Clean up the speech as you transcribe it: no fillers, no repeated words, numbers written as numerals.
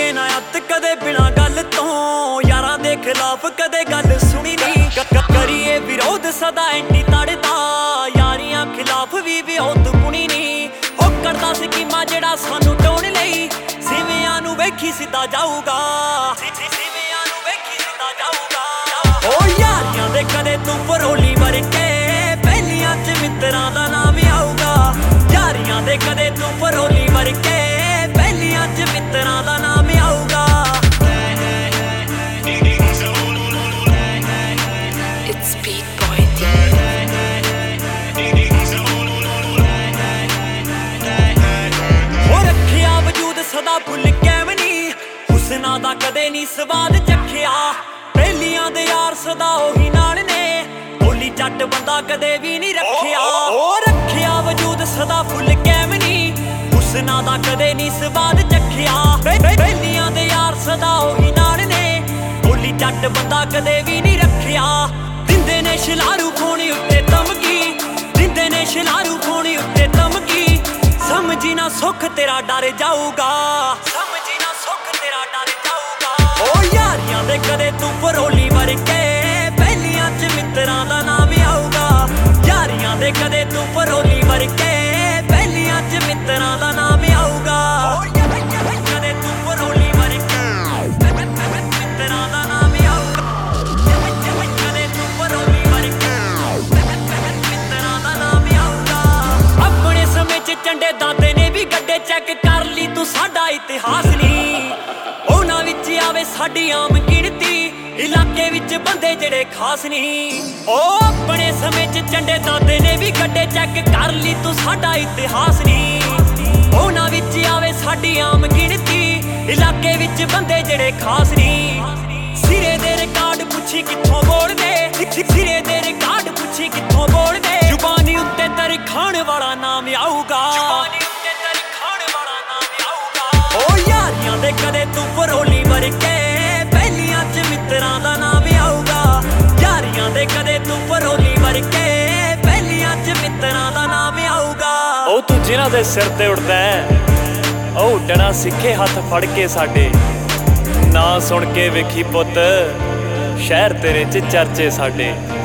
ਕਰੀਏ ਨਾ ਅੱਤ ਕਦੇ ਬਿਨਾ ਗੱਲ ਤੋਂ, ਯਾਰਾਂ ਦੇ ਖਿਲਾਫ ਕਦੇ ਗੱਲ ਸੁਣੀ ਨਹੀਂ। ਕਰੀਏ ਵਿਰੋਧ ਸਦਾ ਐਂਟੀ ਤੜਦਾ, ਯਾਰੀਆਂ ਖਿਲਾਫ ਵੀ ਵਿਰੋਧ ਪੁਣੀ ਨਹੀਂ। ਉਹ ਕਰਦਾ ਸਕੀਮਾਂ ਜਿਹੜਾ ਸਾਨੂੰ ਟੋਣ ਲਈ, ਸਿਵਿਆਂ ਨੂੰ ਵੇਖੀ ਸਿੱਧਾ ਜਾਊਗਾ, ਸਿਵਿਆਂ ਨੂੰ ਵੇਖੀ ਸਿੱਧਾ ਜਾਊਗਾ। ਉਹ ਯਾਰੀਆਂ ਦੇ ਕਦੇ ਤੂੰ ਪਰੋਲੀ ਵਰਕੇ, ਪਹਿਲੀਆਂ ਚ ਮਿੱਤਰਾਂ ਦਾ ਨਾਮ ਆਊਗਾ। ਯਾਰੀਆਂ ਦੇ ਕਦੇ ਤੂੰ ਪਰੋਲੀ ਵਰਕੇ, ਪਹਿਲੀਆਂ ਚ ਮਿੱਤਰਾਂ ਦਾ ਨਾਮ ਆਊਗਾ। It's Beat Boy D. ਹੋ ਰੱਖਿਆ ਵਜੂਦ ਸਦਾ ਭੁੱਲ ਕੈਮ ਨੀ, ਹੁਸਨਾਂ ਦਾ ਕਦੇ ਨੀ ਸਵਾਦ ਚੱਖਿਆ। ਪਹਿਲੀਆਂ ਦੇ ਯਾਰ ਸਦਾ ਉਹੀ ਨਾਲ ਨੇ, ਬੋਲੀ ਜੱਟ ਬੰਦਾ ਕਦੇ ਵੀ ਨੀ ਰੱਖਿਆ। ਉਹ ਰੱਖਿਆ ਵਜੂਦ ਸਦਾ ਭੁੱਲ ਕੈਮ ਨੀ, ਹੁਸਨਾਂ ਦਾ ਕਦੇ ਨੀ ਸਵਾਦ ਚੱਖਿਆ। ਪਹਿਲੀਆਂ ਦੇ ਯਾਰ ਸਦਾ ਉਹੀ ਨਾਲ ਨੇ, ਬੋਲੀ ਜੱਟ ਬੰਦਾ ਕਦੇ ਵੀ ਨੀ ਰੱਖਿਆ। ਦਿੰਦੇ ਨੇ ਸ਼ਿਲਾਰੂ ਖੋਣੀ ਉੱਤੇ ਧਮਕੀ, ਦਿੰਦੇ ਨੇ ਸ਼ਿਲਾਰੂ ਖੋਣੀ ਉੱਤੇ ਧਮਕੀ। ਸਮਝੀ ਨਾ ਸੁੱਖ ਤੇਰਾ ਡਰ ਜਾਊਗਾ, ਸਮਝੀ ਨਾ ਸੁੱਖ ਤੇਰਾ ਡਰ ਜਾਊਗਾ। ਉਹ ਯਾਰੀਆਂ ਦੇ ਕਦੇ ਤੂੰ ਪਰੋਲੀ ਵਰਕੇ, ਪਹਿਲੀਆਂ ਚ ਮਿੱਤਰਾਂ ਦਾ ਨਾਮ ਆਊਗਾ। ਯਾਰੀਆਂ ਦੇ ਕਦੇ ਤੂੰ ਪਰੋਲੀ ਵਰਕੇ, ਪਹਿਲੀਆਂ ਚ ਮਿੱਤਰਾਂ ਦਾ ਨਾਮ ਆਊਗਾ। ਕਦੇ ਤੂੰ ਪਰੋਲੀ ਵਰਕੇ, ਮਿੱਤਰਾਂ ਦਾ ਨਾਮ ਆਊਗਾ। ਕਦੇ ਤੂੰ ਪਰੋਲੀ ਵਰਕੇ, ਮਿੱਤਰਾਂ ਦਾ ਨਾਮ ਆਊਗਾ। ਆਪਣੇ ਸਮੇਂ ਚ ਝੰਡੇ ਦਾਦੇ ਨੇ ਵੀ ਗੱਡੇ, ਚੈੱਕ ਕਰ ਲਈ ਤੂੰ ਸਾਡਾ ਇਤਿਹਾਸ ਨਹੀਂ। ਉਹਨਾਂ ਵਿੱਚ ਆਵੇ ਸਾਡੀ ਆਮ ਗਿਣਤੀ, ਇਲਾਕੇ ਵਿੱਚ ਬੰਦੇ ਜਿਹੜੇ ਖਾਸ ਨਹੀਂ। ਉਹ ਆਪਣੇ ਸਮੇਂ ਚ ਝੰਡੇ ਦਾਦੇ ਨੇ ਵੀ ਗੱਡੇ, ਚੈੱਕ ਕਰ ਲਈ ਤੂੰ ਸਾਡਾ ਇਤਿਹਾਸ ਨਹੀਂ। ਉਹਨਾਂ ਵਿੱਚ ਆਵੇ ਸਾਡੀ ਆਮ ਗਿਣਤੀ, ਇਲਾਕੇ ਵਿੱਚ ਬੰਦੇ ਜਿਹੜੇ ਖਾਸ ਨਹੀਂ। ਸਿਰੇ ਦੇ ਰਿਕਾਰਡ ਪੁੱਛੀ ਕਿੱਥੋਂ ਬੋਲਦੇ, ਸਿਰੇ ਦੇ ਰਿਕਾਰਡ ਪੁੱਛੀ ਕਿੱਥੋਂ ਬੋਲਦੇ। ਜ਼ੁਬਾਨੀ ਉੱਤੇ ਤਰਖਾਣ ਵਾਲਾ ਨਾਮ ਆਊਗਾ, ਜ਼ੁਬਾਨੀ ਉੱਤੇ ਤਰਖਾਣ ਵਾਲਾ ਨਾਮ ਆਊਗਾ। ਉਹ ਯਾਰੀਆਂ ਦੇ ਕਦੇ ਤੂੰ ਪਰੋਲੀ ਵਰਕੇ, ਪਹਿਲੀਆਂ ਚ ਮਿੱਤਰਾਂ ਦਾ ਨਾਮ ਆਊਗਾ। ਯਾਰੀਆਂ ਦੇ ਕਦੇ ਤੂੰ ਪਰੋਲੀ ਵਰਕੇ, ਪਹਿਲੀਆਂ ਚ ਮਿੱਤਰਾਂ ਦਾ ਨਾਮ ਆਊਗਾ। ਉਹ ਤੂੰ ਜਿਨ੍ਹਾਂ ਦੇ ਸਿਰ ਤੇ ਉੱਡਦਾ ਹੈ, ਉਹ ਉੱਡਣਾ ਸਿੱਖੇ ਹੱਥ ਫੜ ਕੇ ਸਾਡੇ। ਨਾ ਸੁਣ ਕੇ ਵੇਖੀ ਪੁੱਤ, ਸ਼ਹਿਰ ਤੇਰੇ ਚ ਚਰਚੇ ਸਾਡੇ।